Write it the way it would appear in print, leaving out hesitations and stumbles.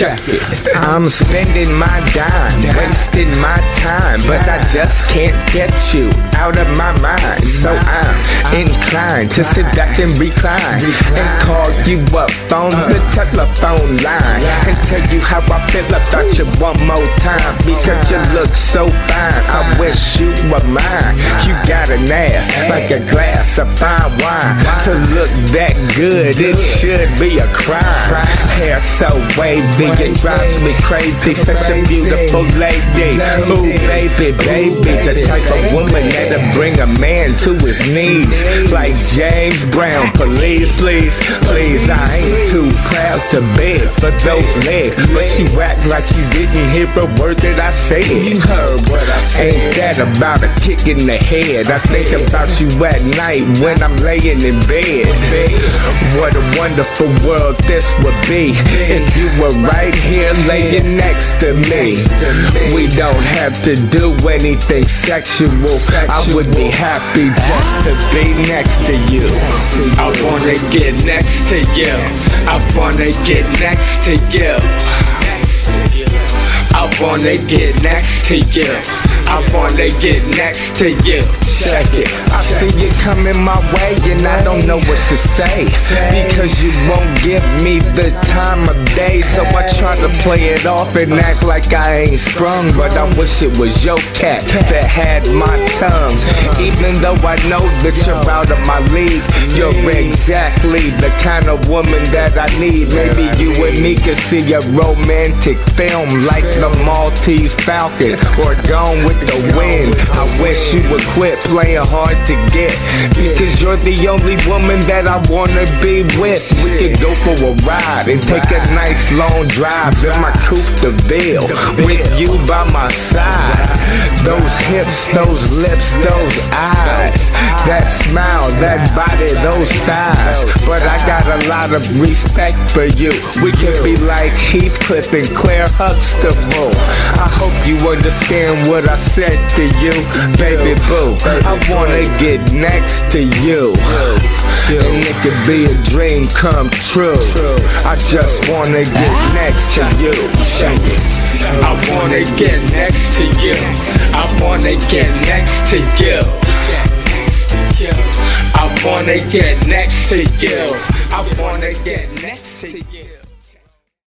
Check it. I'm spending my dime, wasting my time, but I just can't get you out of my mind. So I'm inclined to sit back and recline and call you up on the telephone line and tell you how I feel about you one more time, because you look so fine. I wish you were mine. You got an ass like a glass of fine wine. To look that good, it should be a crime. Hair so wavy, it drives me crazy. Such a beautiful lady. Ooh, baby, baby, the type of woman that'll bring a man to his knees. Like James Brown, please, please, please. I ain't too proud to beg for those legs, but you act like you didn't hear a word that I said. You heard what I said. Ain't that about a kick in the head? I think about you at night when I'm laying in bed. What a wonderful world this would be if you were right here laying next to me. We don't have to do anything sexual. I would be happy just to be next to you. I wanna get next to you. I wanna get next to you. I wanna get next to you. I wanna get next to you. Check it. I see you coming my way and I don't know what to say, because you won't give me the time of day. So I try to play it off and act like I ain't sprung, but I wish it was your cat that had my tongue. Even though I know that you're out of my league, you're exactly the kind of woman that I need. Maybe you and me could see a romantic film like The Maltese Falcon or Gone with the Wind. I wish you would quit playing hard to get, because you're the only woman that I wanna be with. We could go for a ride and take a nice long drive in my Coupe de Ville with you by my side. Those hips, those lips, those eyes, that smile, that body, those thighs. But I got a lot of respect for you. We could be like Heathcliff and Claire Huxtable. I hope you understand what I said to you, baby boo. I wanna get next to you, and it could be a dream come true. I just wanna get next to you. I wanna get next to you. I wanna get next to you. I wanna get next to you. I wanna get next to you.